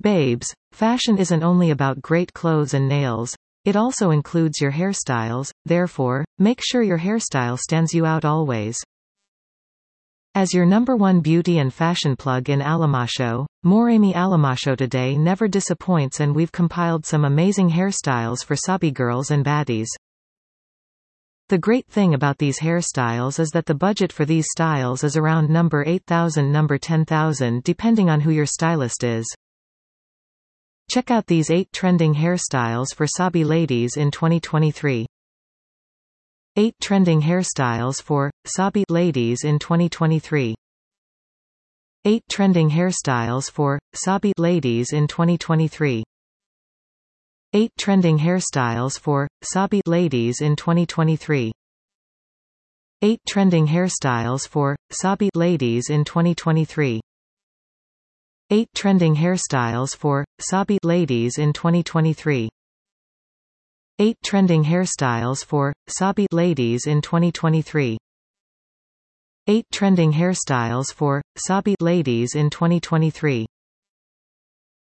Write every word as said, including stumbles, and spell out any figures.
Babes, fashion isn't only about great clothes and nails. It also includes your hairstyles, therefore, make sure your hairstyle stands you out always. As your number one beauty and fashion plug in Alamasho, Moremi Alamasho today never disappoints, and we've compiled some amazing hairstyles for Sabi girls and baddies. The great thing about these hairstyles is that the budget for these styles is around number eight thousand number ten thousand depending on who your stylist is. Check out these eight trending hairstyles for Sabi ladies in twenty twenty-three. eight trending hairstyles for Sabi ladies in twenty twenty-three. eight trending hairstyles for Sabi ladies in twenty twenty-three. eight trending hairstyles for Sabi ladies in twenty twenty-three. eight trending hairstyles for Sabi ladies in twenty twenty-three. eight trending hairstyles for Sabi ladies in twenty twenty-three. eight trending hairstyles for Sabi ladies in twenty twenty-three. eight trending hairstyles for Sabi ladies in twenty twenty-three.